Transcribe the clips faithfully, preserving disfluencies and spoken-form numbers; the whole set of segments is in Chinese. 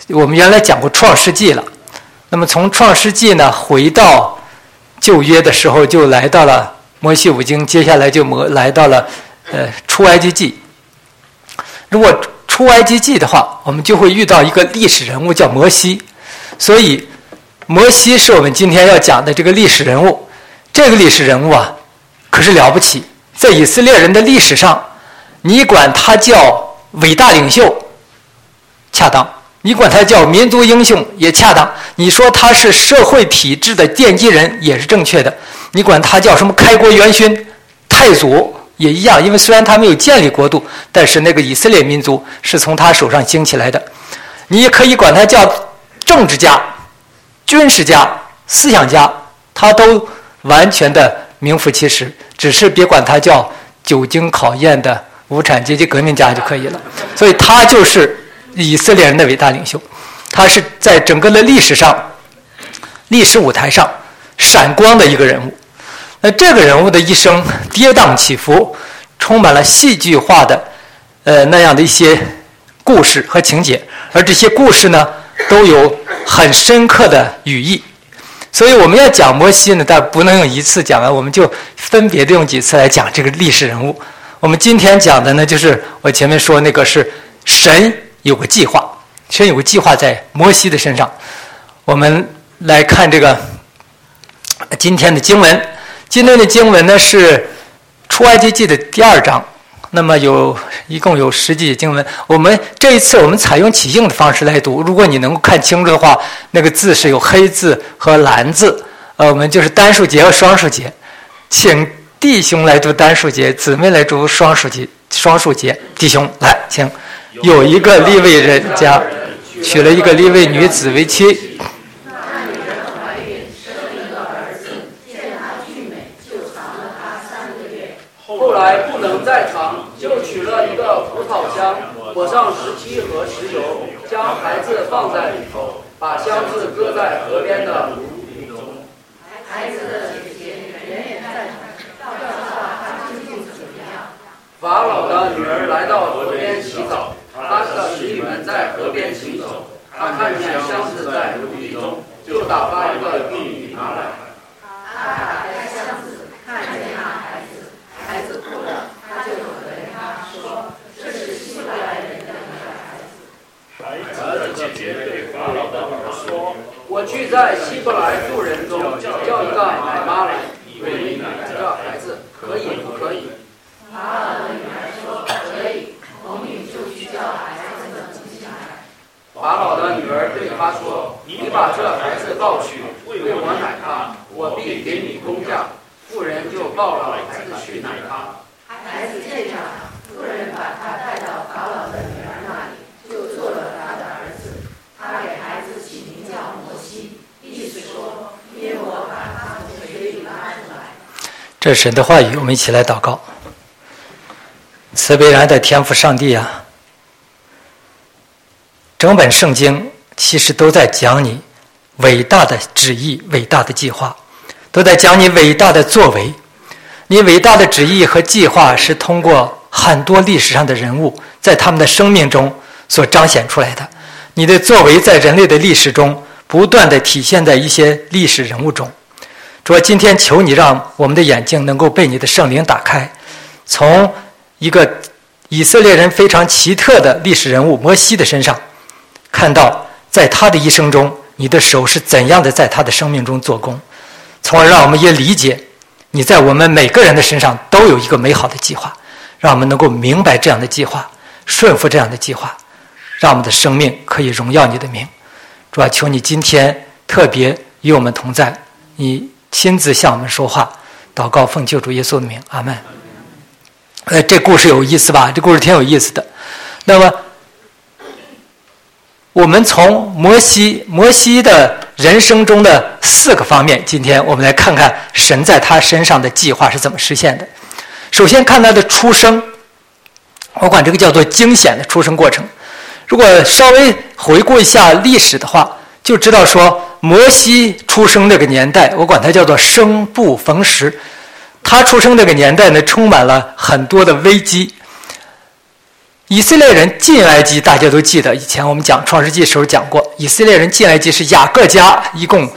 我们原来讲过创世纪了，那么从创世纪呢回到旧约的时候，就来到了摩西五经，接下来就来到了呃出埃及记。如果出埃及记的话，我们就会遇到一个历史人物叫摩西，所以摩西是我们今天要讲的这个历史人物。这个历史人物啊可是了不起，在以色列人的历史上，你管他叫伟大领袖恰当，你管他叫民族英雄也恰当，你说他是社会体制的奠基人也是正确的，你管他叫什么开国元勋太祖也一样，因为虽然他没有建立国度，但是那个以色列民族是从他手上兴起来的。你也可以管他叫政治家、军事家、思想家，他都完全的名副其实，只是别管他叫久经考验的无产阶级革命家就可以了。所以他就是以色列人的伟大领袖，他是在整个的历史上、历史舞台上闪光的一个人物。那这个人物的一生跌宕起伏，充满了戏剧化的呃那样的一些故事和情节，而这些故事呢都有很深刻的语义。所以我们要讲摩西呢，但不能用一次讲完，我们就分别的用几次来讲这个历史人物。我们今天讲的呢，就是我前面说那个是神有个计划，神有个计划在摩西的身上。我们来看这个今天的经文。今天的经文呢是出埃及记的第二章，那么有一共有十几节经文。我们这一次我们采用起印的方式来读，如果你能够看清楚的话，那个字是有黑字和蓝字，呃，我们就是单数节和双数节。请弟兄来读单数节，姊妹来读双数节。双数节，弟兄来，请。有一个利未人家娶了一个利未女子为妻。 后来不能再藏，就取了一个葡萄箱，裹上石漆和石油，将孩子放在里头，把箱子搁在河边的芦苇中。孩子的姐姐远远在场，要知道他究竟怎么样。法老的女儿来到河边洗澡，他的使女们在河边行走，他看见箱子在芦苇中，就打发一个婢女拿来。他打开箱子，看见那孩子。孩子哭了，他就可怜他说：“这是希伯来人的一个孩子。”孩子的姐姐对法老的女儿说：“我去在希伯来妇人中叫一个奶妈来，为你奶这孩子，可以不可以？”法老的女儿说：“可以。”童女就去叫孩子的母亲来。法老的女儿对他说：“你把这孩子抱去，为我奶他，我必给你工价。”妇人就抱了孩子去奶他。孩子见上，妇人把他带到法老的女儿那里，就做了他的儿子。他给孩子起名叫摩西，意思说，因为我把他从水里拉出来。 这是神的话语，我们一起来祷告。慈悲仁爱的天父上帝啊，整本圣经其实都在讲你伟大的旨意、伟大的计划。都在讲你伟大的作为，你伟大的旨意和计划是通过很多历史上的人物在他们的生命中所彰显出来的。你的作为在人类的历史中不断地体现在一些历史人物中。主啊，今天求你让我们的眼睛能够被你的圣灵打开，从一个以色列人非常奇特的历史人物摩西的身上，看到在他的一生中，你的手是怎样的在他的生命中做工，从而让我们也理解你在我们每个人的身上都有一个美好的计划，让我们能够明白这样的计划，顺服这样的计划，让我们的生命可以荣耀你的名。主啊，求你今天特别与我们同在，你亲自向我们说话，祷告奉救主耶稣的名，阿们。呃，这故事有意思吧？这故事挺有意思的。那么我们从摩西摩西的人生中的四个方面，今天我们来看看神在他身上的计划是怎么实现的。首先看他的出生，我管这个叫做惊险的出生过程。如果稍微回顾一下历史的话，就知道说摩西出生这个年代，我管它叫做生不逢时。他出生这个年代呢，充满了很多的危机。 以色列人进埃及，大家都记得，以前我们讲创世纪的时候讲过，以色列人进埃及是雅各家一共，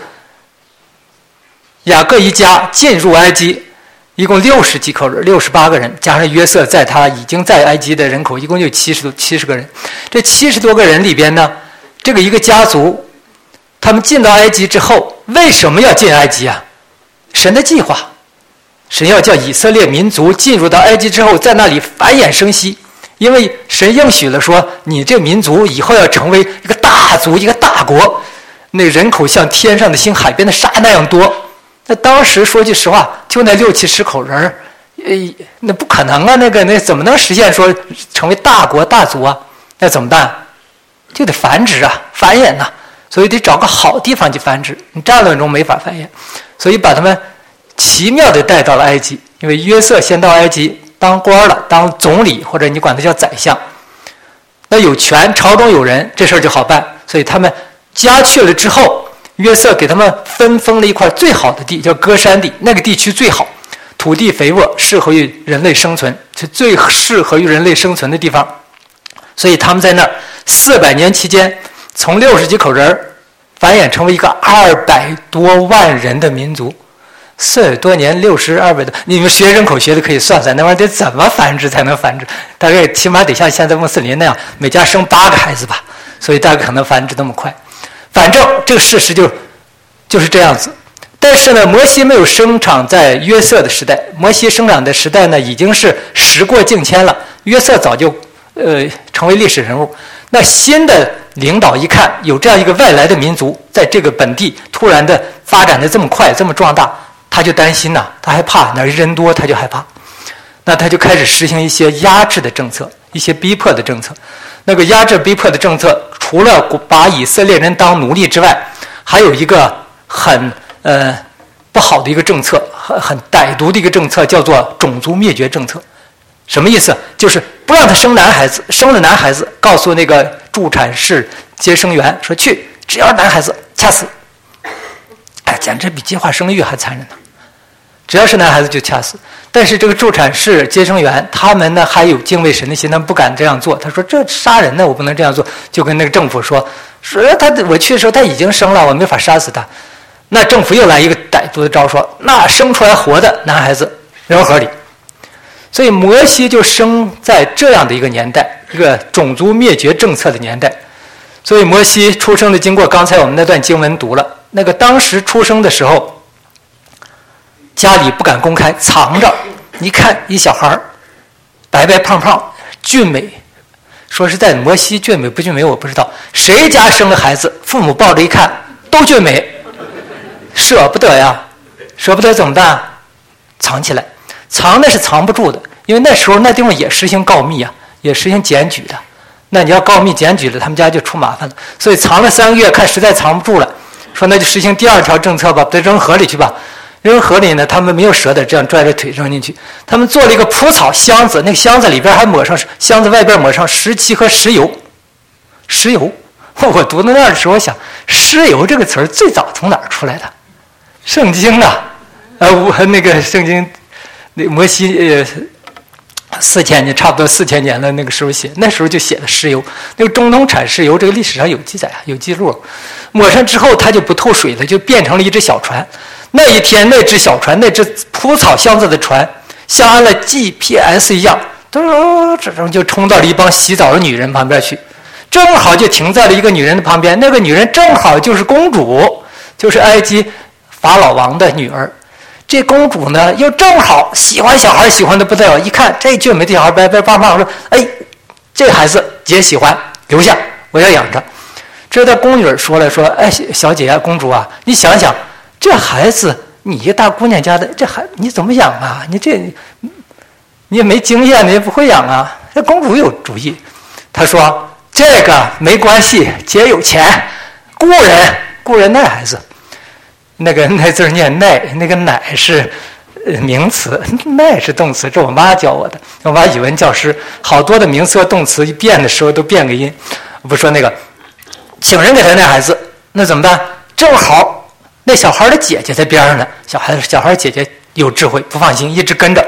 雅各一家进入埃及，一共六十几口人，六十八个人，加上约瑟在他已经在埃及的人口，一共就七十多七十个人。这七十多个人里边呢，这个一个家族，他们进到埃及之后，为什么要进埃及啊？神的计划，神要叫以色列民族进入到埃及之后，在那里繁衍生息。因为神应许了说，你这民族以后要成为一个大族，一个大国，那人口像天上的星、海边的沙那样多。那当时说句实话，就那六七十口人，呃，那不可能啊！那个那怎么能实现说成为大国大族啊？那怎么办？就得繁殖啊，繁衍呐、啊，所以得找个好地方去繁殖。你战乱中没法繁衍，所以把他们奇妙地带到了埃及。因为约瑟先到埃及当官了，当总理，或者你管他叫宰相，那有权，朝中有人，这事儿就好办。所以他们家去了之后，约瑟给他们分封了一块最好的地，叫歌山地，那个地区最好，土地肥沃，适合于人类生存，是最适合于人类生存的地方。所以他们在那儿四百年期间，从六十几口人繁衍成为一个二百多万人的民族。四百多年，六十二百多，你们学人口学的可以算算，那玩意儿得怎么繁殖才能繁殖？大概起码得像现在穆斯林那样，每家生八个孩子吧，所以大概可能繁殖那么快。反正这个事实就就是这样子。但是呢，摩西没有生长在约瑟的时代，摩西生长的时代呢已经是时过境迁了，约瑟早就呃成为历史人物。那新的领导一看有这样一个外来的民族在这个本地突然的发展的这么快，这么壮大，他就担心呐、啊，他害怕，哪儿人多他就害怕，那他就开始实行一些压制的政策，一些逼迫的政策。那个压制逼迫的政策，除了把以色列人当奴隶之外，还有一个很呃不好的一个政策，很很歹毒的一个政策，叫做种族灭绝政策。什么意思？就是不让他生男孩子，生了男孩子，告诉那个助产士接生员说去，只要男孩子掐死。哎，简直比计划生育还残忍呢！只要是男孩子就掐死。但是这个助产士、接生员，他们呢还有敬畏神的心，他们不敢这样做。他说：“这杀人呢，我不能这样做。”就跟那个政府说：“说他我去的时候他已经生了，我没法杀死他。”那政府又来一个歹毒的招，说：“那生出来活的男孩子扔河里。”所以摩西就生在这样的一个年代，一个种族灭绝政策的年代。所以摩西出生的经过，刚才我们那段经文读了。那个当时出生的时候，家里不敢公开，藏着。一看一小孩白白胖胖俊美，说实在的，摩西俊美不俊美我不知道，谁家生了孩子，父母抱着一看都俊美，舍不得呀，舍不得怎么办？藏起来，藏那是藏不住的，因为那时候那地方也实行告密啊，也实行检举的。那你要告密检举了，他们家就出麻烦了。所以藏了三个月，看实在藏不住了，说那就实行第二条政策吧，把它扔河里去吧。扔河里呢，他们没有舍得这样拽着腿扔进去，他们做了一个蒲草箱子，那个箱子里边还抹上，箱子外边抹上石漆和石油。石油，我读到那儿的时候，我想石油这个词儿最早从哪儿出来的？圣经啊，呃，我那个圣经，那摩西呃。四千年，差不多四千年了，那个时候写，那时候就写的石油，那个中东产石油，这个历史上有记载啊，有记录。抹上之后，它就不透水了，就变成了一只小船。那一天，那只小船，那只蒲草箱子的船，像安了 G P S 一样，嘟，这种就冲到了一帮洗澡的女人旁边去，正好就停在了一个女人的旁边。那个女人正好就是公主，就是埃及法老王的女儿。这公主呢，又正好喜欢小孩，喜欢的不得了。一看这俊美的小孩白白胖胖，说：“哎，这孩子姐喜欢，留下，我要养着。”这他宫女说了，说：“哎，小姐啊，公主啊，你想想，这孩子，你一大姑娘家的，这孩你怎么养啊？你这你也没经验，你也不会养啊。”这公主有主意，她说：“这个没关系，姐有钱，雇人雇人带孩子。”那个那字念耐，那个奶是名词，耐是动词，这我妈教我的。我妈语文教师，好多的名词和动词一变的时候都变个音。我不说那个，请人给他那孩子，那怎么办？正好那小孩的姐姐在边上呢，小孩小孩姐姐有智慧，不放心，一直跟着，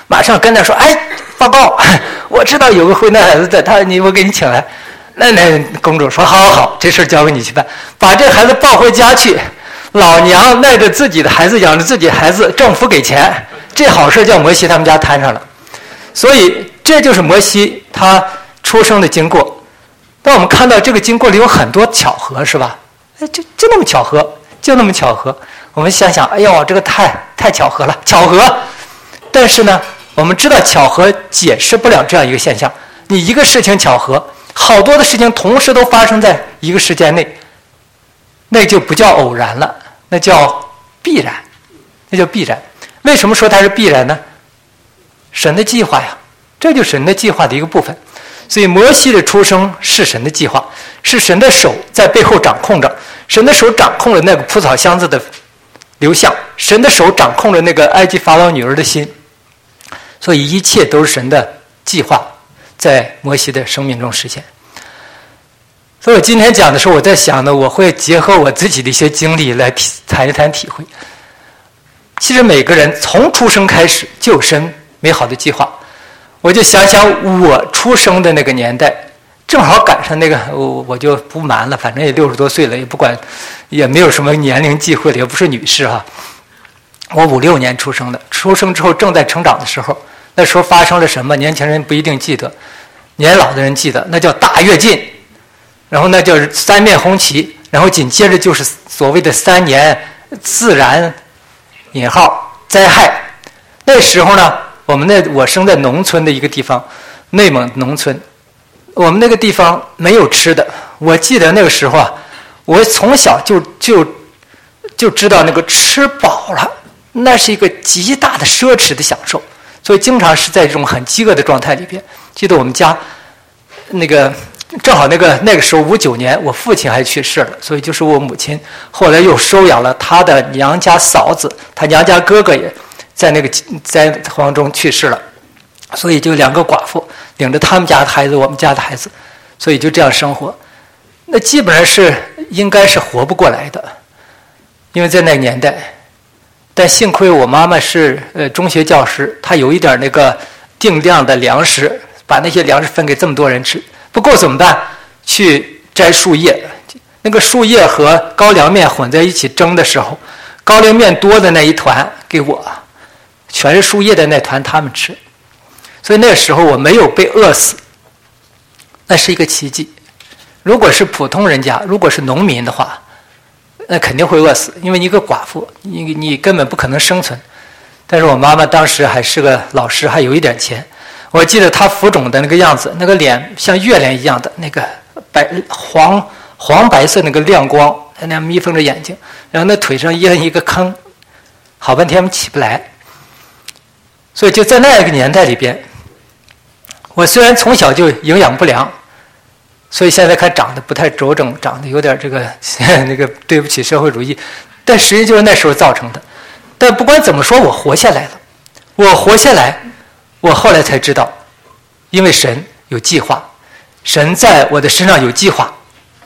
马上跟他说：“哎，报告，我知道有个回难孩子在，他你我给你请来。”那那公主说：“好好好，这事交给你去办，把这孩子抱回家去。老娘耐着自己的孩子，养着自己的孩子，政府给钱，这好事叫摩西他们家摊上了。所以这就是摩西他出生的经过。当我们看到这个经过里有很多巧合，是吧？哎，就就那么巧合，就那么巧合。我们想想，哎呦，这个太太巧合了，巧合。但是呢，我们知道巧合解释不了这样一个现象。你一个事情巧合，好多的事情同时都发生在一个时间内，那就不叫偶然了，那叫必然，那叫必然。为什么说它是必然呢？神的计划呀，这就是神的计划的一个部分。所以摩西的出生是神的计划，是神的手在背后掌控着，神的手掌控了那个蒲草箱子的流向，神的手掌控了那个埃及法老女儿的心，所以一切都是神的计划在摩西的生命中实现。所以我今天讲的时候，我在想呢，我会结合我自己的一些经历来谈一谈体会。其实每个人从出生开始就有神美好的计划。我就想想我出生的那个年代，正好赶上那个，我我就不瞒了，反正也六十多岁了，也不管，也没有什么年龄忌讳了，也不是女士哈。我五六年出生的，出生之后正在成长的时候，那时候发生了什么？年轻人不一定记得，年老的人记得，那叫大跃进，然后那叫三面红旗，然后紧接着就是所谓的三年自然引号灾害。那时候呢，我们那我生在农村的一个地方，内蒙农村，我们那个地方没有吃的。我记得那个时候啊，我从小就就就知道那个吃饱了，那是一个极大的奢侈的享受，所以经常是在这种很饥饿的状态里边。记得我们家那个正好那个那个时候五九年，我父亲还去世了，所以就是我母亲后来又收养了他的娘家嫂子，他娘家哥哥也在那个灾荒中去世了，所以就两个寡妇领着他们家的孩子，我们家的孩子，所以就这样生活。那基本上是应该是活不过来的，因为在那个年代。但幸亏我妈妈是呃中学教师，她有一点那个定量的粮食，把那些粮食分给这么多人吃。不够怎么办？去摘树叶，那个树叶和高粱面混在一起蒸的时候，高粱面多的那一团给我，全是树叶的那团他们吃。所以那个时候我没有被饿死，那是一个奇迹。如果是普通人家，如果是农民的话，那肯定会饿死，因为你一个寡妇，你你根本不可能生存。但是我妈妈当时还是个老师，还有一点钱。我记得她浮肿的那个样子，那个脸像月亮一样的那个白黄黄白色那个亮光，那样眯缝着眼睛，然后那腿上一人一个坑，好半天起不来。所以就在那个年代里边，我虽然从小就营养不良，所以现在看长得不太周正，长得有点这个那个对不起社会主义，但实际就是那时候造成的。但不管怎么说，我活下来了。我活下来，我后来才知道，因为神有计划，神在我的身上有计划。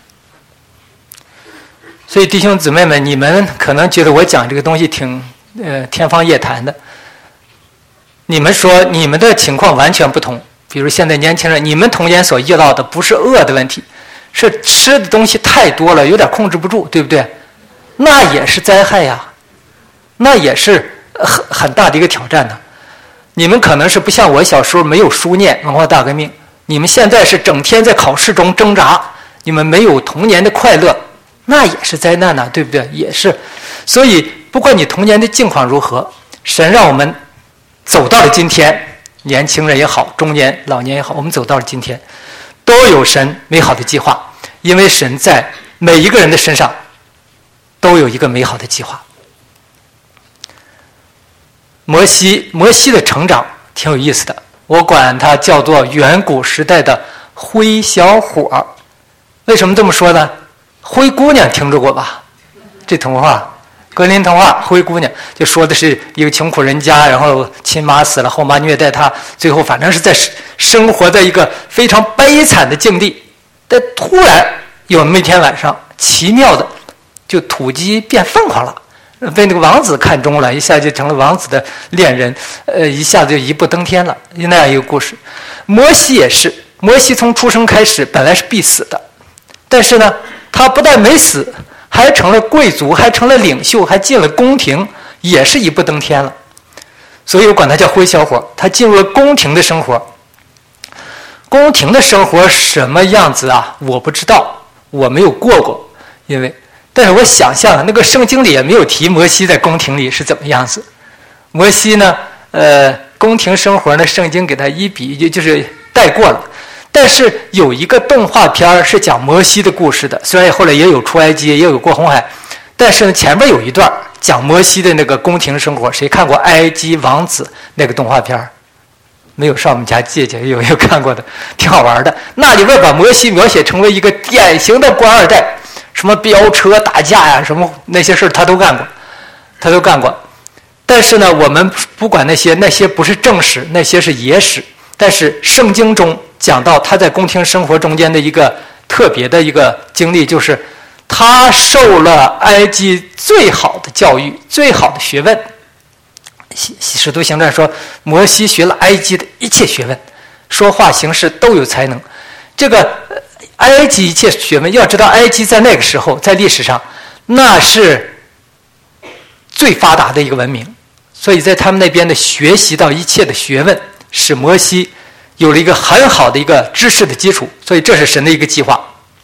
所以弟兄姊妹们，你们可能觉得我讲这个东西挺呃天方夜谭的。你们说你们的情况完全不同。比如现在年轻人，你们童年所遇到的不是饿的问题，是吃的东西太多了，有点控制不住，对不对？那也是灾害呀，那也是很很大的一个挑战呢。你们可能是不像我小时候没有书念，文化大革命，你们现在是整天在考试中挣扎，你们没有童年的快乐，那也是灾难呢，对不对？也是。所以不管你童年的境况如何，神让我们走到了今天，年轻人也好，中年老年也好，我们走到了今天，都有神美好的计划，因为神在每一个人的身上都有一个美好的计划。摩西摩西的成长挺有意思的，我管他叫做远古时代的灰小伙。为什么这么说呢？灰姑娘听着过吧？这童话格林童话，灰姑娘就说的是一个穷苦人家，然后亲妈死了，后妈虐待他，最后反正是在生活在一个非常悲惨的境地。但突然有那么一天晚上，奇妙的就土鸡变凤凰了， 被那个王子看中了，一下就成了王子的恋人，呃，一下子就一步登天了，那样一个故事。摩西也是，摩西从出生开始本来是必死的，但是呢，他不但没死，还成了贵族，还成了领袖，还进了宫廷，也是一步登天了。所以我管他叫灰小伙，他进入了宫廷的生活。宫廷的生活什么样子啊？我不知道，我没有过过，因为。但是我想象那个圣经里也没有提摩西在宫廷里是怎么样子。摩西呢，呃，宫廷生活呢，圣经给他一笔就就是带过了。但是有一个动画片是讲摩西的故事的，虽然后来也有出埃及，也有过红海，但是呢前面有一段讲摩西的那个宫廷生活。谁看过《埃及王子》那个动画片？没有上我们家借借，有没有看过的？挺好玩的。那里边把摩西描写成为一个典型的官二代。什么飙车打架呀，什么那些事他都干过，他都干过。但是呢，我们不管那些，那些不是正史，那些是野史。但是圣经中讲到他在宫廷生活中间的一个特别的一个经历，就是他受了埃及最好的教育，最好的学问。使徒行传说，摩西学了埃及的一切学问，说话行事都有才能。这个埃及一切学问，要知道埃及在那个时候在历史上那是最发达的一个文明，所以在他们那边的学习到一切的学问，使摩西有了一个很好的一个知识的基础，所以这是神的一个计划。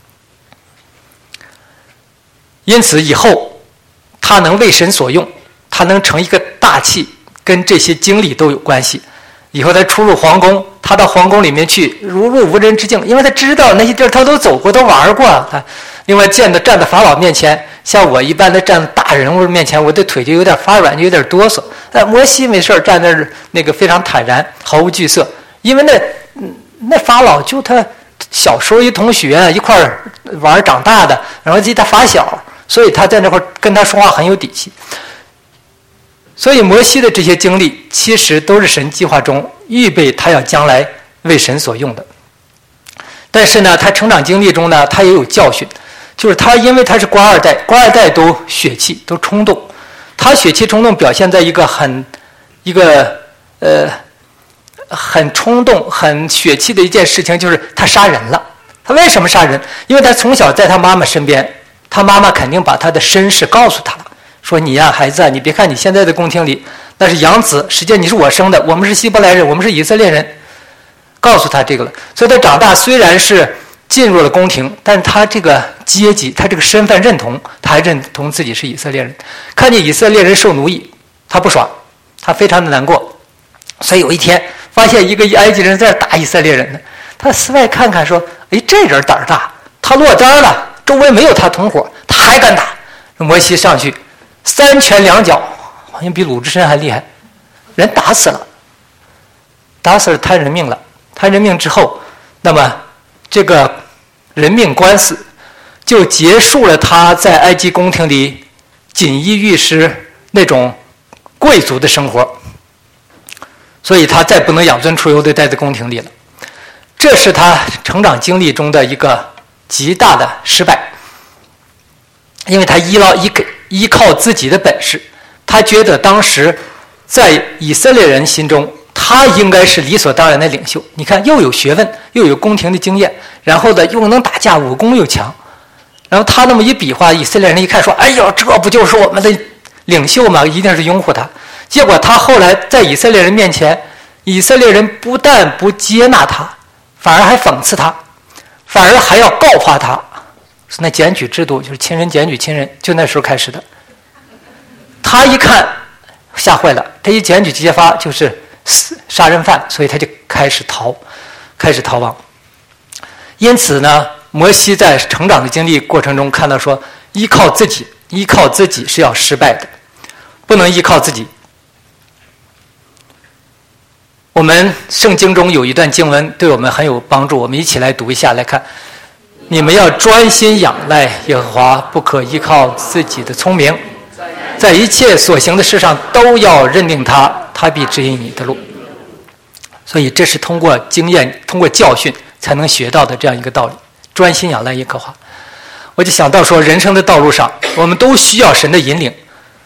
因此以后他能为神所用，他能成一个大器，跟这些经历都有关系。以后他出入皇宫，他到皇宫里面去如入无人之境，因为他知道那些地儿他都走过，都玩过。他另外见到站在法老面前，像我一般的站大人物面前，我的腿就有点发软，就有点哆嗦。但摩西没事站那儿，那个非常坦然，毫无惧色，因为那那法老就他小时候一同学一块玩长大的，然后记他发小，所以他在那块跟他说话很有底气。所以摩西的这些经历其实都是神计划中预备他要将来为神所用的。但是呢，他成长经历中呢，他也有教训，就是他因为他是官二代，官二代都血气都冲动，他血气冲动表现在一个很一个呃很冲动很血气的一件事情，就是他杀人了。他为什么杀人？因为他从小在他妈妈身边，他妈妈肯定把他的身世告诉他了，说你呀孩子，你别看你现在的宫廷里那是养子，实际上你是我生的，我们是希伯来人，我们是以色列人，告诉他这个了。所以他长大虽然是进入了宫廷，但是他这个阶级，他这个身份认同，他还认同自己是以色列人。看见以色列人受奴役，他不爽，他非常的难过。所以有一天发现一个埃及人在那打以色列人呢，他四外看看说，哎，这人胆儿大，他落单了，周围没有他同伙，他还敢打。摩西上去三拳两脚，好像比鲁智深还厉害，人打死了，打死了，贪人命了。贪人命之后，那么这个人命官司就结束了他在埃及宫廷里锦衣玉食那种贵族的生活，所以他再不能养尊处优地待在宫廷里了。这是他成长经历中的一个极大的失败，因为他依靠依依靠自己的本事，他觉得当时在以色列人心中，他应该是理所当然的领袖。你看，又有学问，又有宫廷的经验，然后呢又能打架，武功又强。然后他那么一比划，以色列人一看说：“哎呦，这不就是我们的领袖吗？一定是拥护他。”结果他后来在以色列人面前，以色列人不但不接纳他，反而还讽刺他，反而还要告发他。那检举制度就是亲人检举亲人，就那时候开始的。他一看吓坏了，他一检举揭发就是杀人犯，所以他就开始逃，开始逃亡。因此呢，摩西在成长的经历过程中看到说，依靠自己，依靠自己是要失败的，不能依靠自己。我们圣经中有一段经文对我们很有帮助，我们一起来读一下来看。你们要专心仰赖耶和华，不可依靠自己的聪明，在一切所行的事上都要认定他，他必指引你的路。所以这是通过经验，通过教训才能学到的这样一个道理，专心仰赖耶和华。我就想到说，人生的道路上我们都需要神的引领，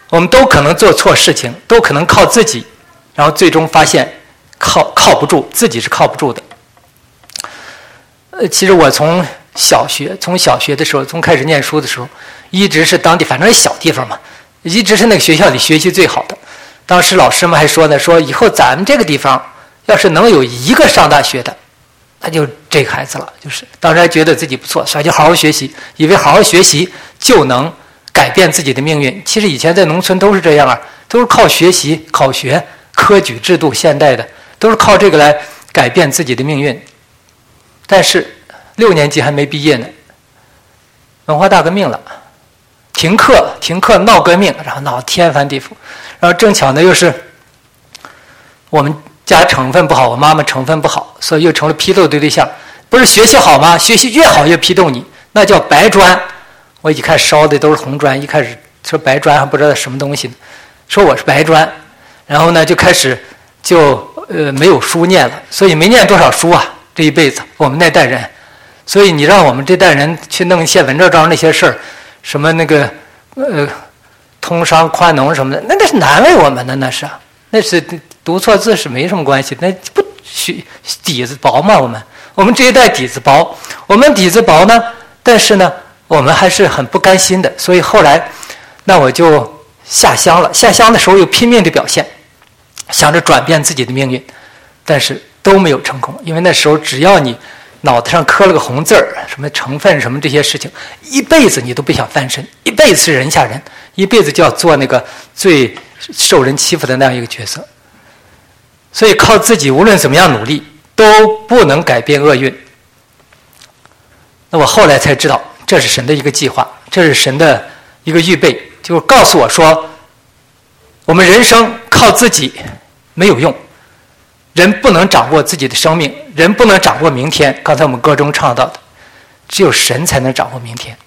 我们都可能做错事情，都可能靠自己，然后最终发现靠靠不住，自己是靠不住的。呃，其实我从小学，从小学的时候，从开始念书的时候，一直是当地，反正是小地方嘛，一直是那个学校里学习最好的。当时老师们还说呢，说以后咱们这个地方要是能有一个上大学的，那就这个孩子了。就是当时还觉得自己不错，所以就好好学习，以为好好学习就能改变自己的命运。其实以前在农村都是这样啊，都是靠学习、考学、科举制度，现代的都是靠这个来改变自己的命运。但是六年级还没毕业呢，文化大革命了，停课停课闹革命，然后闹天翻地覆，然后正巧呢又是我们家成分不好，我妈妈成分不好，所以又成了批斗的对象。不是学习好吗？学习越好越批斗你，那叫白砖。我一看烧的都是红砖，一开始说白砖还不知道什么东西呢，说我是白砖，然后呢就开始就呃没有书念了，所以没念多少书啊，这一辈子我们那代人。所以你让我们这代人去弄一些文绉绉那些事儿，什么那个呃通商宽农什么的，那那是难为我们的，那是那是读错字是没什么关系，那不学底子薄嘛，我们我们这一代底子薄，我们底子薄呢，但是呢我们还是很不甘心的，所以后来那我就下乡了。下乡的时候又拼命的表现，想着转变自己的命运，但是都没有成功。因为那时候只要你脑袋上刻了个红字儿，什么成分什么这些事情，一辈子你都不想翻身，一辈子是人下人，一辈子就要做那个最受人欺负的那样一个角色。所以靠自己无论怎么样努力都不能改变厄运。那我后来才知道，这是神的一个计划，这是神的一个预备，就是告诉我说，我们人生靠自己没有用，人不能掌握自己的生命，人不能掌握明天。刚才我们歌中唱到的，只有神才能掌握明天。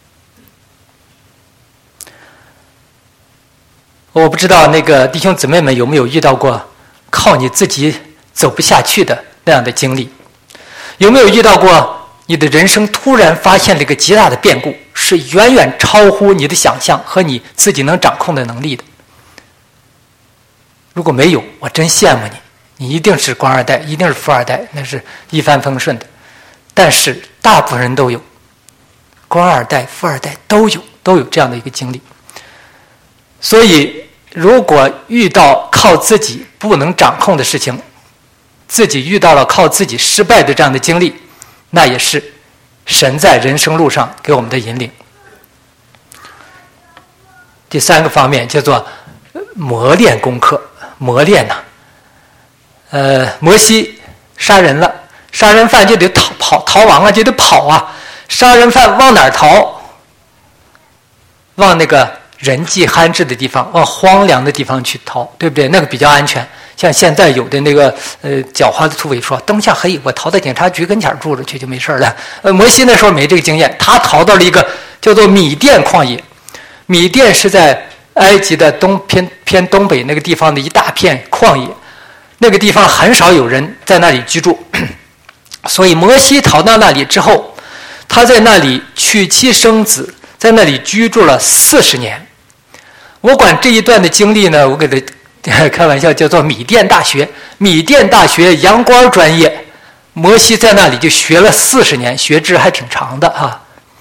我不知道那个弟兄姊妹们有没有遇到过靠你自己走不下去的那样的经历，有没有遇到过你的人生突然发现了一个极大的变故，是远远超乎你的想象和你自己能掌控的能力的？如果没有，我真羡慕你，你一定是官二代，一定是富二代，那是一帆风顺的。但是大部分人都有，官二代、富二代都有，都有这样的一个经历。所以如果遇到靠自己不能掌控的事情，自己遇到了靠自己失败的这样的经历，那也是神在人生路上给我们的引领。第三个方面叫做磨练功课。磨练呐、啊，呃，摩西杀人了，杀人犯就得逃跑逃亡啊，就得跑啊。杀人犯往哪儿逃？往那个人迹罕至的地方，往荒凉的地方去逃，对不对？那个比较安全。像现在有的那个呃狡猾的土匪说，灯下黑，我逃到警察局跟前住着去就没事了。呃，摩西那时候没这个经验，他逃到了一个叫做米甸旷野。米甸是在埃及的东偏偏东北那个地方的一大片旷野，那个地方很少有人在那里居住，所以摩西逃到那里之后，他在那里娶妻生子，在那里居住了四十年。我管这一段的经历呢，我给他开玩笑叫做米甸大学。米甸大学洋官专业，摩西在那里就学了四十年，学制还挺长的啊。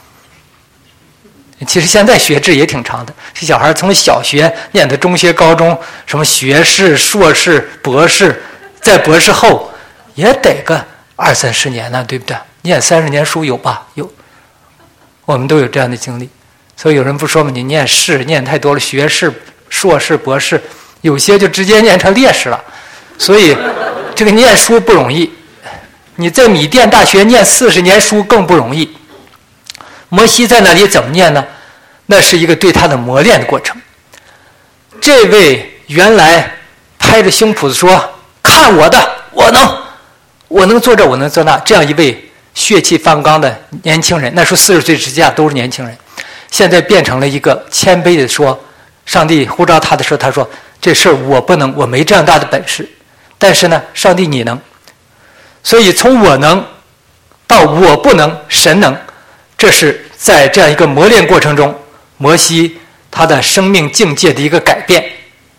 其实现在学制也挺长的，这小孩从小学念到中学、高中，什么学士、硕士、博士，在博士后也得个二三十年呢，对不对？念三十年书有吧？有，我们都有这样的经历。所以有人不说嘛，你念士念太多了，学士、硕士、博士，有些就直接念成烈士了。所以这个念书不容易，你在米甸大学念四十年书更不容易。摩西在那里怎么念呢？那是一个对他的磨练的过程。这位原来拍着胸脯子说看我的，我能我能做这我能做那，这样一位血气方刚的年轻人，那时候四十岁之下都是年轻人，现在变成了一个谦卑的说，上帝呼召他的时候，他说这事儿我不能，我没这样大的本事，但是呢上帝你能。所以从我能到我不能，神能，这是在这样一个磨练过程中，摩西他的生命境界的一个改变。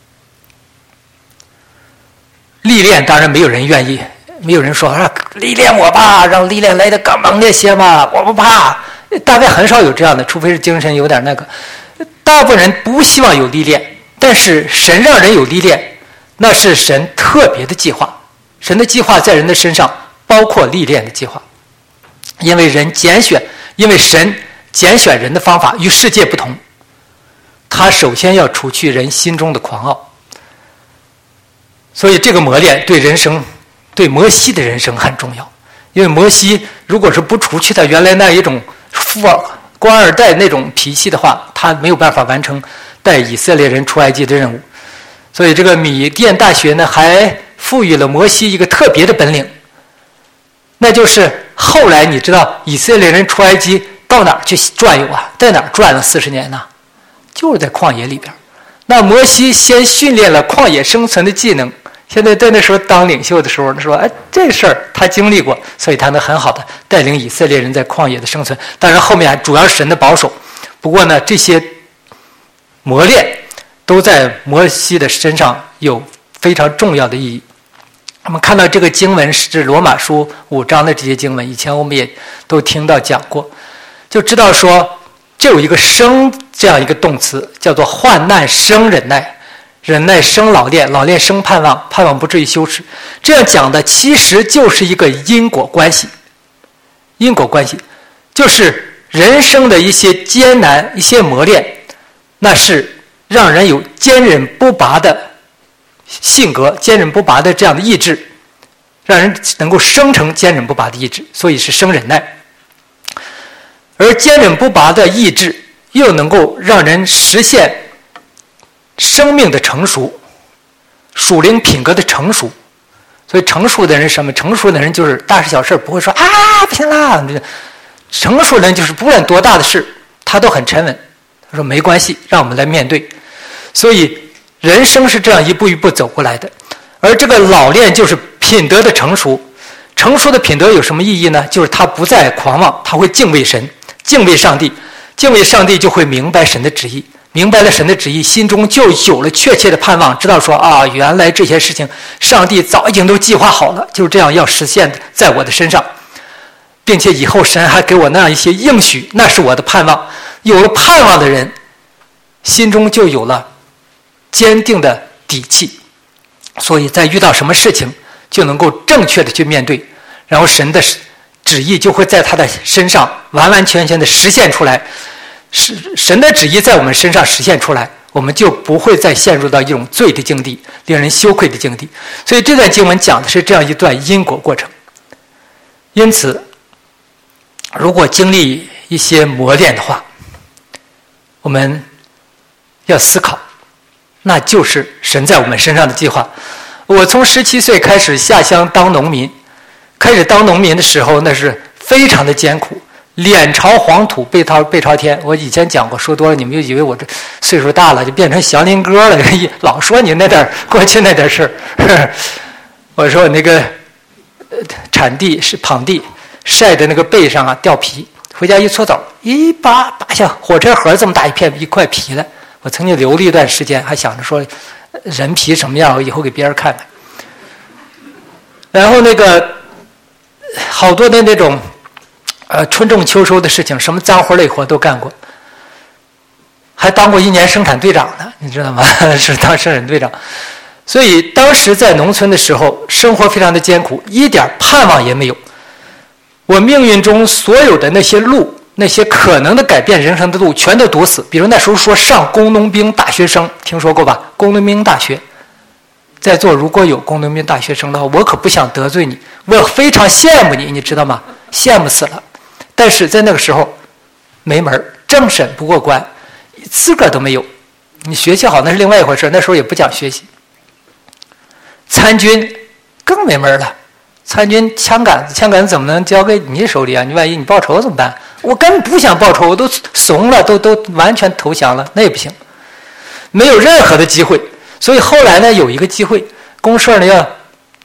历练当然没有人愿意，没有人说啊历练我吧，让历练来的更猛烈些嘛，我不怕。大概很少有这样的，除非是精神有点那个。大部分人不希望有历练，但是神让人有历练，那是神特别的计划。神的计划在人的身上包括历练的计划，因为人拣选，因为神拣选人的方法与世界不同，他首先要除去人心中的狂傲。所以这个磨练对人生，对摩西的人生很重要。因为摩西如果是不除去他原来那一种富官二代那种脾气的话，他没有办法完成带以色列人出埃及的任务。所以这个米甸大学呢，还赋予了摩西一个特别的本领，那就是后来你知道以色列人出埃及到哪儿去转悠啊？在哪儿转了四十年呢？就是在旷野里边。那摩西先训练了旷野生存的技能，现在在那时候当领袖的时候说，哎，这事儿他经历过，所以他能很好的带领以色列人在旷野的生存。当然后面还主要是神的保守，不过呢，这些磨练都在摩西的身上有非常重要的意义。我们看到这个经文是罗马书五章的这些经文，以前我们也都听到讲过，就知道说这有一个生这样一个动词，叫做患难生忍耐，忍耐生老练，老练生盼望，盼望不至于羞耻。这样讲的其实就是一个因果关系。因果关系就是人生的一些艰难，一些磨练，那是让人有坚韧不拔的性格，坚韧不拔的这样的意志，让人能够生成坚韧不拔的意志，所以是生忍耐。而坚韧不拔的意志又能够让人实现生命的成熟，属灵品格的成熟。所以成熟的人是什么？成熟的人就是大事小事不会说啊不行啦，成熟的人就是不论多大的事他都很沉稳，他说没关系，让我们来面对。所以人生是这样一步一步走过来的。而这个老练就是品德的成熟。成熟的品德有什么意义呢？就是他不再狂妄，他会敬畏神，敬畏上帝，敬畏上帝就会明白神的旨意，明白了神的旨意，心中就有了确切的盼望，知道说啊，原来这些事情上帝早已经都计划好了，就是这样要实现在我的身上，并且以后神还给我那样一些应许，那是我的盼望。有了盼望的人心中就有了坚定的底气，所以在遇到什么事情就能够正确的去面对，然后神的旨意就会在他的身上完完全全的实现出来。神的旨意在我们身上实现出来，我们就不会再陷入到一种罪的境地，令人羞愧的境地。所以这段经文讲的是这样一段因果过程。因此如果经历一些磨练的话，我们要思考，那就是神在我们身上的计划。我从十七岁开始下乡当农民，开始当农民的时候那是非常的艰苦，脸朝黄土背朝背朝天。我以前讲过，说多了你们就以为我这岁数大了就变成祥林哥了，老说你那点过去那点事儿。我说我那个产地是蚌地，晒的那个背上啊掉皮，回家一搓澡，一扒扒下火车盒这么大一片一块皮来。我曾经留了一段时间，还想着说人皮什么样，我以后给别人看看。然后那个好多的那种呃春种秋收的事情，什么脏活累活都干过，还当过一年生产队长呢，你知道吗？是当生产队长。所以当时在农村的时候，生活非常的艰苦，一点盼望也没有。我命运中所有的那些路，那些可能的改变人生的路全都堵死。比如那时候说上工农兵大学生，听说过吧？工农兵大学，在座如果有工农兵大学生的话，我可不想得罪你，我非常羡慕你，你知道吗？羡慕死了。但是在那个时候没门，政审不过关，资格都没有。你学习好那是另外一回事，那时候也不讲学习。参军更没门了，参军枪杆子，枪杆子怎么能交给你手里啊？你万一你报仇怎么办？我根本不想报仇，我都怂了，都都完全投降了，那也不行，没有任何的机会。所以后来呢，有一个机会，公社呢要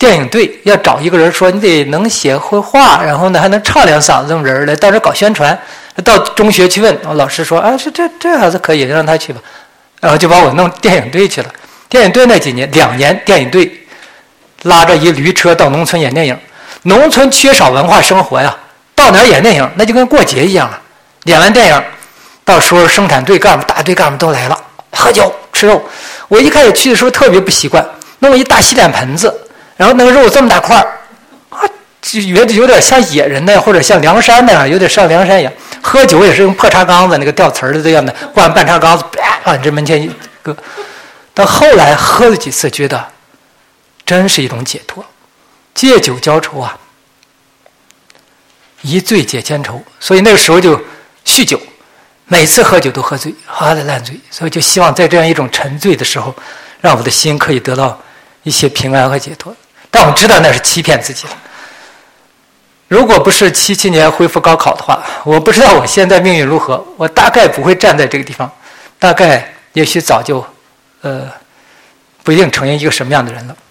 电影队要找一个人说你得能写绘画，然后呢还能唱两嗓子这种人来到这搞宣传。到中学去问，老师说啊，这这这孩子可以，让他去吧，然后就把我弄电影队去了。电影队那几年，两年电影队拉着一驴车到农村演电影。农村缺少文化生活呀，到哪儿演电影那就跟过节一样啊。演完电影，到时候生产队干部、大队干部都来了，喝酒吃肉。我一开始去的时候特别不习惯，弄一大洗脸盆子，然后那个肉这么大块啊，就觉得有点像野人那样，或者像梁山那样，有点像梁山一样。喝酒也是用破茶缸子那个吊瓷儿的这样的，换半茶缸子，啪往这门前一搁。到后来喝了几次，觉得真是一种解脱。借酒浇愁啊，一醉解千愁。所以那个时候就酗酒，每次喝酒都喝醉，喝得烂醉。所以就希望在这样一种沉醉的时候，让我的心可以得到一些平安和解脱。但我知道那是欺骗自己的。如果不是七七年恢复高考的话，我不知道我现在命运如何，我大概不会站在这个地方，大概也许早就呃不一定成为一个什么样的人了。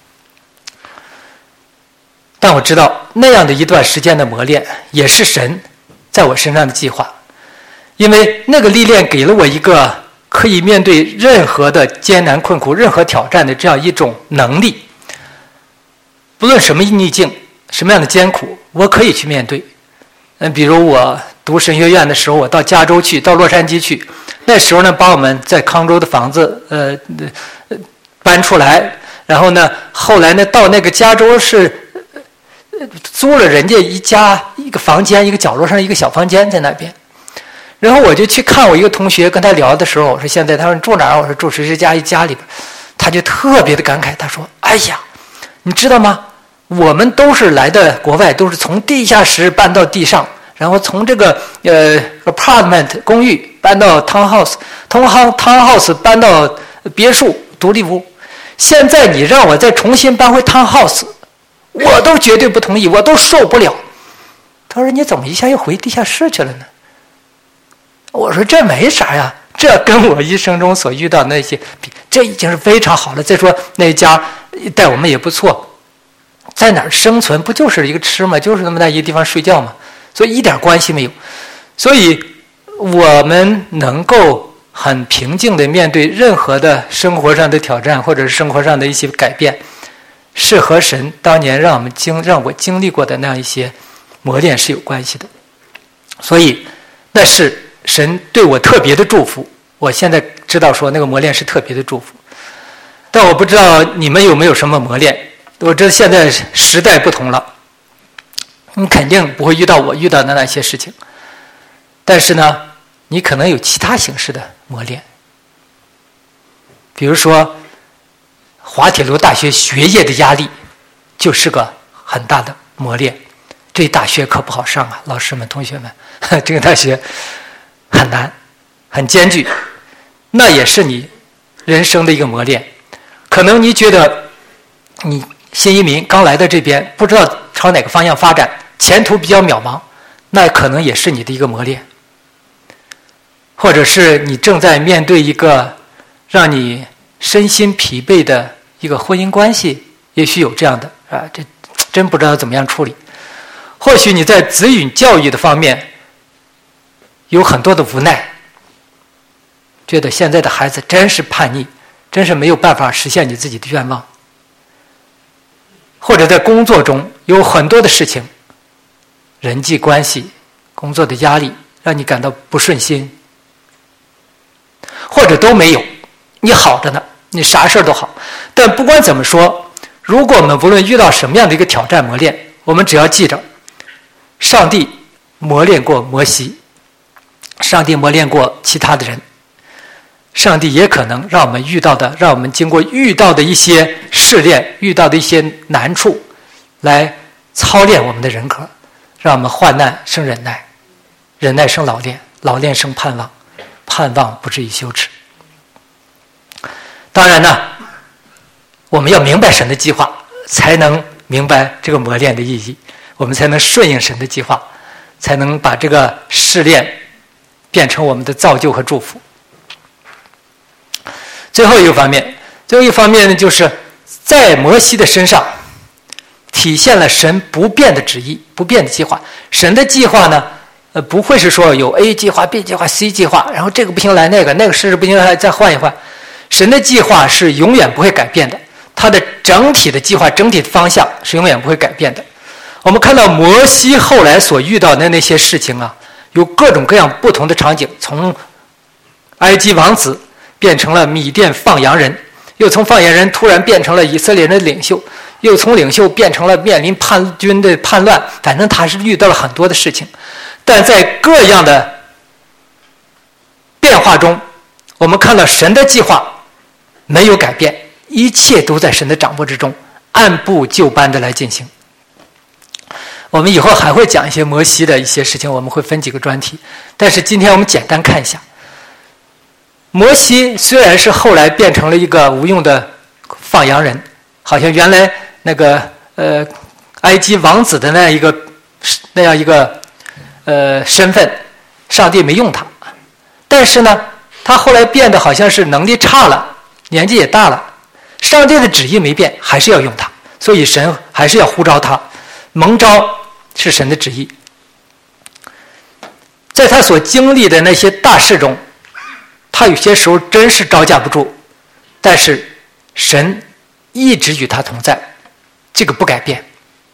但我知道那样的一段时间的磨练也是神在我身上的计划，因为那个历练给了我一个可以面对任何的艰难困苦、任何挑战的这样一种能力。不论什么逆境、什么样的艰苦，我可以去面对。嗯，比如我读神学院的时候，我到加州去，到洛杉矶去，那时候呢，把我们在康州的房子呃搬出来，然后呢，后来呢，到那个加州是租了人家一家一个房间，一个角落上一个小房间在那边。然后我就去看我一个同学，跟他聊的时候，我说现在他说你住哪儿？我说住谁谁家一家里边。他就特别的感慨，他说：“哎呀，你知道吗？我们都是来的国外，都是从地下室搬到地上，然后从这个呃 apartment 公寓搬到 townhouse， 从 townhouse 搬到别墅独立屋。现在你让我再重新搬回 townhouse。”我都绝对不同意，我都受不了。他说：“你怎么一下又回地下室去了呢？”我说：“这没啥呀，这跟我一生中所遇到的那些比，这已经是非常好了。再说那家待我们也不错，在哪儿生存不就是一个吃嘛，就是那么大一个地方睡觉嘛，所以一点关系没有。所以我们能够很平静地面对任何的生活上的挑战，或者是生活上的一些改变。”是和神当年让我们经让我经历过的那样一些磨练是有关系的，所以那是神对我特别的祝福。我现在知道说那个磨练是特别的祝福，但我不知道你们有没有什么磨练。我知道现在时代不同了，你肯定不会遇到我遇到的那些事情，但是呢，你可能有其他形式的磨练，比如说。滑铁卢大学学业的压力就是个很大的磨练，这大学可不好上啊，老师们同学们，这个大学很难很艰巨，那也是你人生的一个磨练。可能你觉得你新移民刚来到这边，不知道朝哪个方向发展，前途比较渺茫，那可能也是你的一个磨练。或者是你正在面对一个让你身心疲惫的一个婚姻关系，也许有这样的啊，这真不知道怎么样处理。或许你在子女教育的方面有很多的无奈，觉得现在的孩子真是叛逆，真是没有办法实现你自己的愿望。或者在工作中有很多的事情，人际关系、工作的压力让你感到不顺心，或者都没有，你好着呢，你啥事都好。但不管怎么说，如果我们无论遇到什么样的一个挑战磨练，我们只要记着，上帝磨练过摩西，上帝磨练过其他的人，上帝也可能让我们遇到的，让我们经过遇到的一些试炼，遇到的一些难处，来操练我们的人格，让我们患难生忍耐，忍耐生老练，老练生盼望，盼望不至于羞耻。当然呢，我们要明白神的计划，才能明白这个磨练的意义，我们才能顺应神的计划，才能把这个试炼变成我们的造就和祝福。最后一个方面，最后一个方面呢，就是在摩西的身上， 体现了神不变的旨意、不变的计划。神的计划呢，呃，不会是说有 A 计划、B 计划、C 计划，然后这个不行来那个，那个试试不行来再换一换。神的计划是永远不会改变的，它的整体的计划、整体的方向是永远不会改变的。我们看到摩西后来所遇到的那些事情啊，有各种各样不同的场景，从埃及王子变成了米甸放羊人，又从放羊人突然变成了以色列人的领袖，又从领袖变成了面临叛军的叛乱，反正他是遇到了很多的事情。但在各样的变化中，我们看到神的计划没有改变，一切都在神的掌握之中，按部就班的来进行。我们以后还会讲一些摩西的一些事情，我们会分几个专题，但是今天我们简单看一下。摩西虽然是后来变成了一个无用的放羊人，好像原来那个呃埃及王子的那样一个那样一个呃身份，上帝没用他，但是呢他后来变得好像是能力差了，年纪也大了，上帝的旨意没变，还是要用他，所以神还是要呼召他，蒙召是神的旨意。在他所经历的那些大事中，他有些时候真是招架不住，但是神一直与他同在，这个不改变。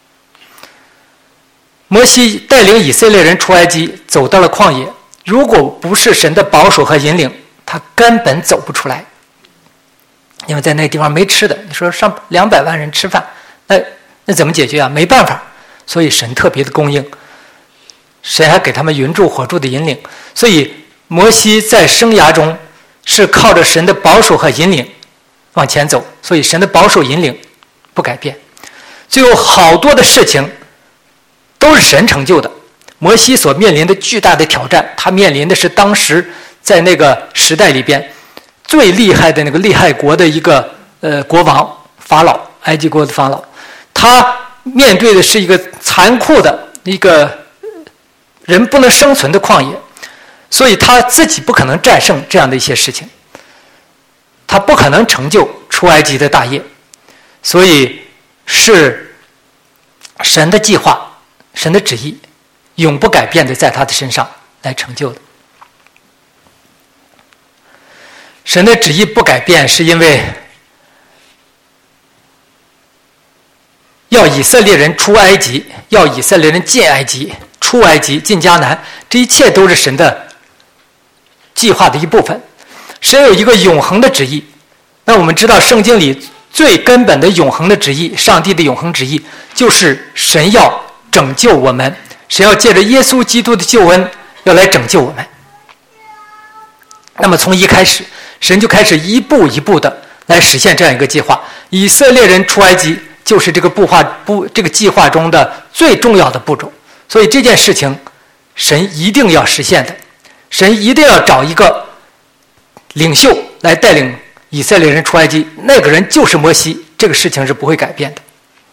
摩西带领以色列人出埃及，走到了旷野，如果不是神的保守和引领，他根本走不出来，因为在那个地方没吃的，你说上两百万人吃饭，那那怎么解决啊？没办法，所以神特别的供应，神还给他们云柱火柱的引领，所以摩西在生涯中是靠着神的保守和引领往前走，所以神的保守引领不改变。最后好多的事情都是神成就的。摩西所面临的巨大的挑战，他面临的是当时在那个时代里边最厉害的那个利害国的一个呃国王法老，埃及国的法老，他面对的是一个残酷的一个人不能生存的旷野，所以他自己不可能战胜这样的一些事情，他不可能成就出埃及的大业，所以是神的计划、神的旨意永不改变的在他的身上来成就的。神的旨意不改变，是因为要以色列人出埃及，要以色列人进埃及，出埃及进迦南，这一切都是神的计划的一部分。神有一个永恒的旨意，那我们知道圣经里最根本的永恒的旨意，上帝的永恒旨意，就是神要拯救我们，神要借着耶稣基督的救恩要来拯救我们。那么从一开始，神就开始一步一步的来实现这样一个计划。以色列人出埃及就是这个步划步这个计划中的最重要的步骤，所以这件事情神一定要实现的，神一定要找一个领袖来带领以色列人出埃及，那个人就是摩西，这个事情是不会改变的。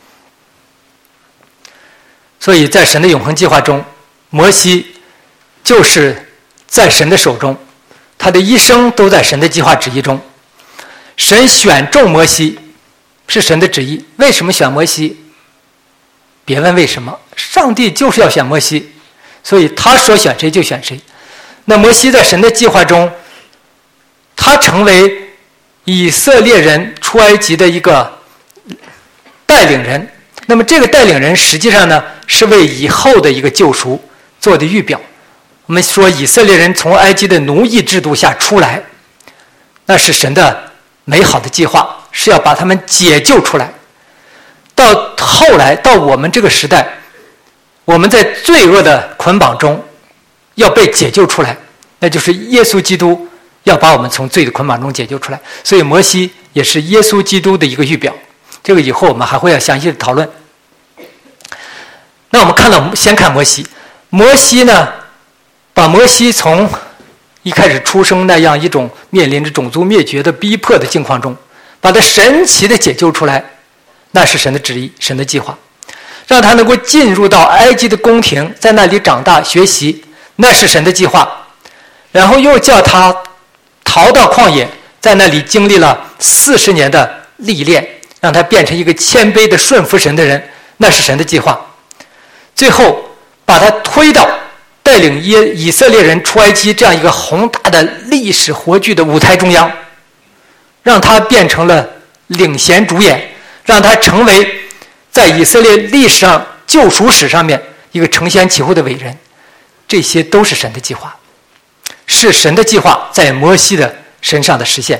所以在神的永恒计划中，摩西就是在神的手中，他的一生都在神的计划旨意中。神选中摩西是神的旨意，为什么选摩西？别问为什么，上帝就是要选摩西，所以他说选谁就选谁。那摩西在神的计划中，他成为以色列人出埃及的一个带领人。那么这个带领人实际上呢，是为以后的一个救赎做的预表。我们说以色列人从埃及的奴役制度下出来，那是神的美好的计划，是要把他们解救出来。到后来到我们这个时代，我们在罪恶的捆绑中要被解救出来，那就是耶稣基督要把我们从罪的捆绑中解救出来。所以摩西也是耶稣基督的一个预表，这个以后我们还会要详细的讨论。那我们看到先看摩西，摩西呢把摩西从一开始出生那样一种面临着种族灭绝的逼迫的境况中，把他神奇的解救出来，那是神的旨意，神的计划，让他能够进入到埃及的宫廷，在那里长大学习，那是神的计划。然后又叫他逃到旷野，在那里经历了四十年的历练，让他变成一个谦卑的顺服神的人， 那是神的计划。最后把他推到带领耶以色列人出埃及这样一个宏大的历史活剧的舞台中央，让他变成了领衔主演，让他成为在以色列历史上救赎史上面一个承先启后的伟人。这些都是神的计划，是神的计划在摩西的身上的实现。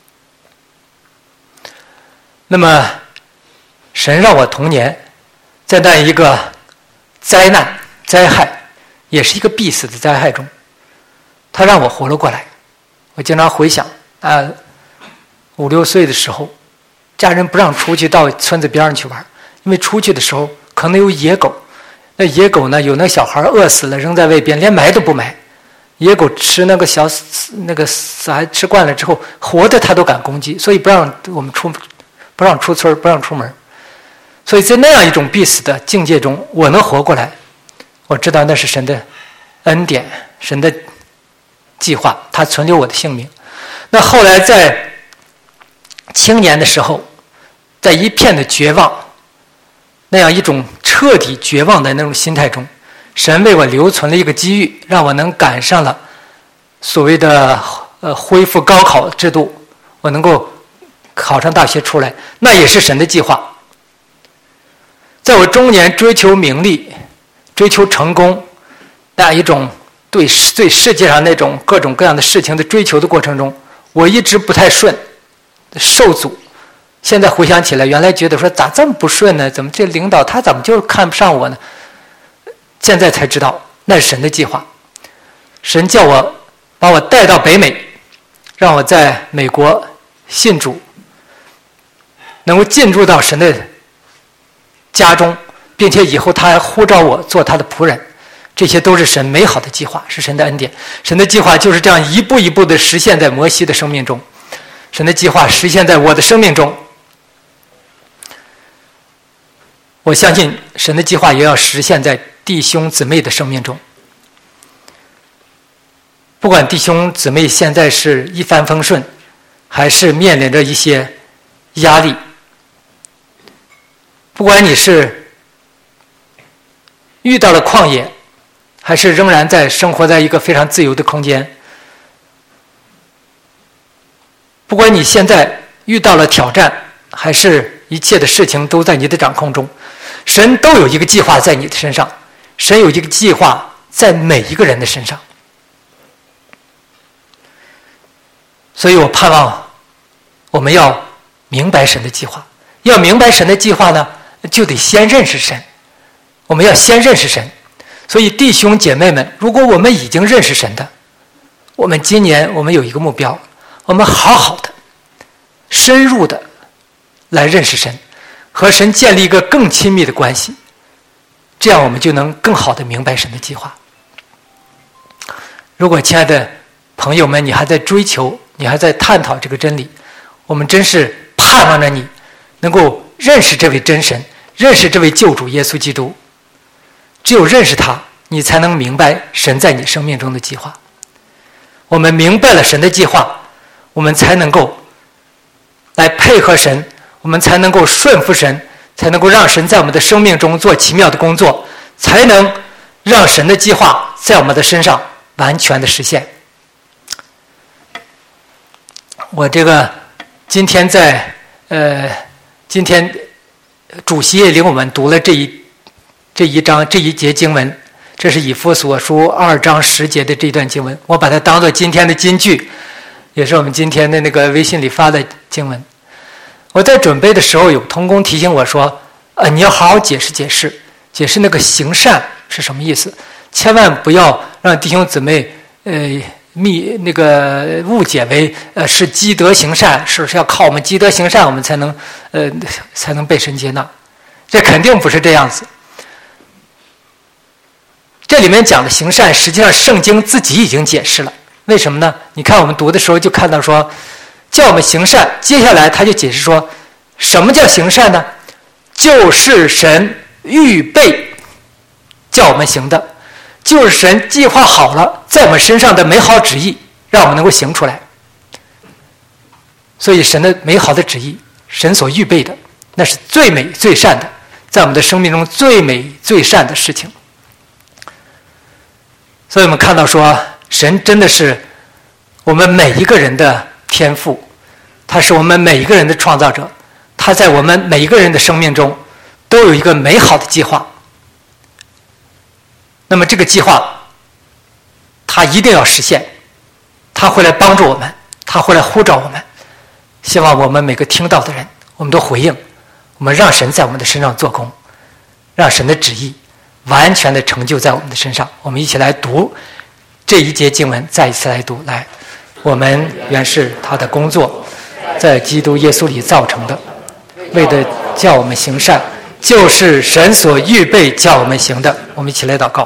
那么神让我童年在那一个灾难灾害，也是一个必死的灾害中，他让我活了过来。我经常回想啊，五六岁的时候，家人不让出去到村子边上去玩，因为出去的时候可能有野狗，那野狗呢，有那小孩饿死了扔在外边，连埋都不埋。野狗吃那个小那个死孩吃惯了之后，活的它都敢攻击，所以不让我们出，不让出村，不让出门。所以在那样一种必死的境界中，我能活过来，我知道那是神的恩典，神的计划，他存留我的性命。那后来在青年的时候，在一片的绝望，那样一种彻底绝望的那种心态中，神为我留存了一个机遇，让我能赶上了所谓的呃恢复高考制度，我能够考上大学出来，那也是神的计划。在我中年追求名利、追求成功，那一种对对世界上那种各种各样的事情的追求的过程中，我一直不太顺，受阻。现在回想起来，原来觉得说咋这么不顺呢？怎么这领导他怎么就是看不上我呢？现在才知道那是神的计划。神叫我把我带到北美，让我在美国信主，能够进入到神的家中，并且以后他还呼召我做他的仆人，这些都是神美好的计划，是神的恩典。神的计划就是这样一步一步的实现在摩西的生命中，神的计划实现在我的生命中。我相信神的计划也要实现在弟兄姊妹的生命中。不管弟兄姊妹现在是一帆风顺，还是面临着一些压力，不管你是遇到了旷野，还是仍然在生活在一个非常自由的空间，不管你现在遇到了挑战，还是一切的事情都在你的掌控中，神都有一个计划在你的身上，神有一个计划在每一个人的身上。所以我盼望我们要明白神的计划。要明白神的计划呢，就得先认识神。我们要先认识神。所以弟兄姐妹们，如果我们已经认识神的，我们今年我们有一个目标，我们好好的深入的来认识神，和神建立一个更亲密的关系，这样我们就能更好的明白神的计划。如果亲爱的朋友们，你还在追求，你还在探讨这个真理，我们真是盼望着你能够认识这位真神，认识这位救主耶稣基督。只有认识他，你才能明白神在你生命中的计划。我们明白了神的计划，我们才能够来配合神，我们才能够顺服神，才能够让神在我们的生命中做奇妙的工作，才能让神的计划在我们的身上完全的实现。我这个今天在呃，今天主席也领我们读了这一这一章这一节经文，这是以弗所书二章十节的这段经文，我把它当作今天的金句，也是我们今天的那个微信里发的经文。我在准备的时候，有同工提醒我说，呃，你要好好解释解释，解释那个行善是什么意思，千万不要让弟兄姊妹呃密那个误解为呃是积德行善，是不是要靠我们积德行善我们才能呃才能被神接纳？这肯定不是这样子。这里面讲的行善，实际上圣经自己已经解释了。为什么呢？你看我们读的时候就看到说，叫我们行善，接下来他就解释说，什么叫行善呢？就是神预备叫我们行的，就是神计划好了在我们身上的美好旨意，让我们能够行出来。所以神的美好的旨意，神所预备的，那是最美最善的， 在我们的生命中最美最善的事情。所以我们看到说，神真的是我们每一个人的天父，他是我们每一个人的创造者，他在我们每一个人的生命中都有一个美好的计划。那么这个计划他一定要实现，他会来帮助我们，他会来呼召我们。希望我们每个听到的人，我们都回应，我们让神在我们的身上做工，让神的旨意完全的成就在我们的身上。我们一起来读这一节经文，再一次来读。来，我们原是他的工作，在基督耶稣里造成的，为的叫我们行善，就是神所预备叫我们行的。我们一起来祷告。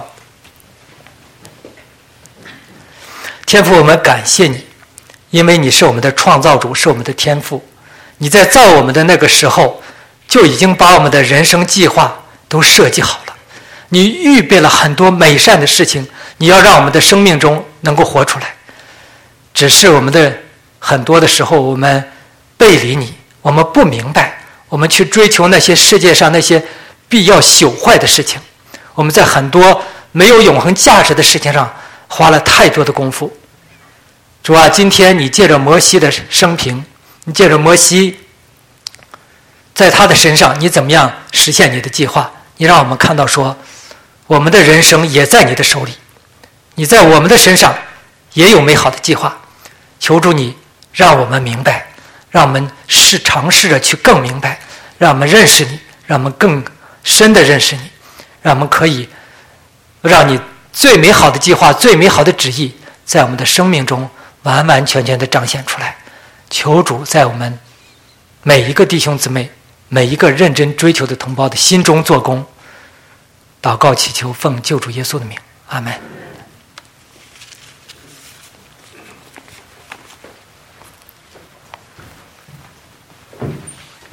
天父，我们感谢你，因为你是我们的创造主，是我们的天父。你在造我们的那个时候，就已经把我们的人生计划都设计好了。你预备了很多美善的事情，你要让我们的生命中能够活出来。只是我们的很多的时候，我们背离你，我们不明白，我们去追求那些世界上那些必要朽坏的事情。我们在很多没有永恒价值的事情上花了太多的功夫。主啊，今天你借着摩西的生平，你借着摩西在他的身上，你怎么样实现你的计划？你让我们看到说，我们的人生也在你的手里，你在我们的身上也有美好的计划。求主你让我们明白，让我们试尝试着去更明白，让我们认识你，让我们更深的认识你，让我们可以让你最美好的计划、最美好的旨意在我们的生命中完完全全的彰显出来。求主在我们每一个弟兄姊妹、每一个认真追求的同胞的心中做工。祷告祈求，奉救主耶稣的名，阿们。